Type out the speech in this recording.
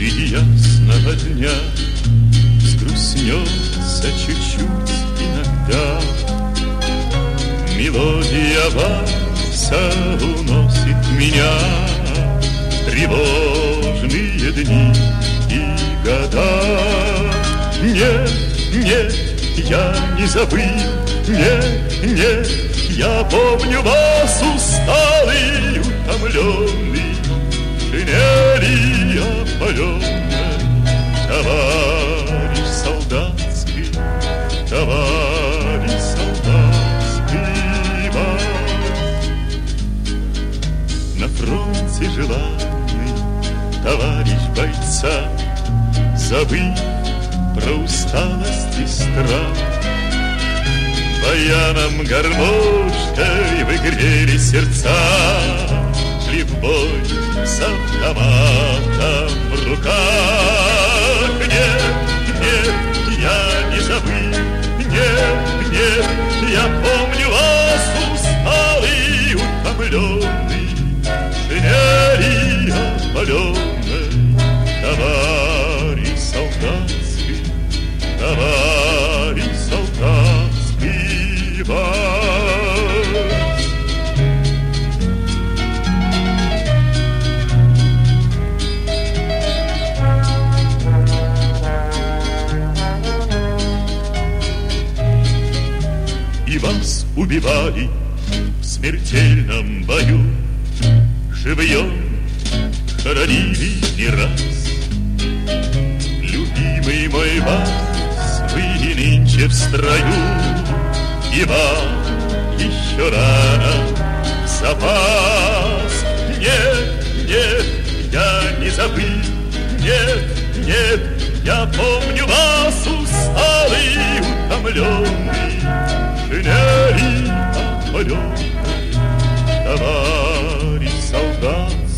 Среди ясного дня сгрустнется чуть-чуть иногда. Мелодия вальса уносит меня в тревожные дни и года. Нет, нет, я не забыл, нет, нет, я помню вас, усталый, утомленный, шинели опаленной. Товарищ солдатский, товарищ солдатский вас. На фронте желанный товарищ бойца, забыв про усталость и страх, баяном, гармошкой вы грели сердца, шли в бой с автоматом в руках. Нет, нет, я не забыл, нет, нет, я помню вас, усталый, утомленный, шинели опаленной. Товарищ солдатский, товарищ солдатский вас. И вас убивали в смертельном бою, живьем хоронили не раз. Любимый мой вас, вы и нынче в строю, и вам еще рано в запас. Нет, нет, я не забыл, нет, нет, я помню вас, усталый, утомленный, шинели опаленной. Товарищ солдат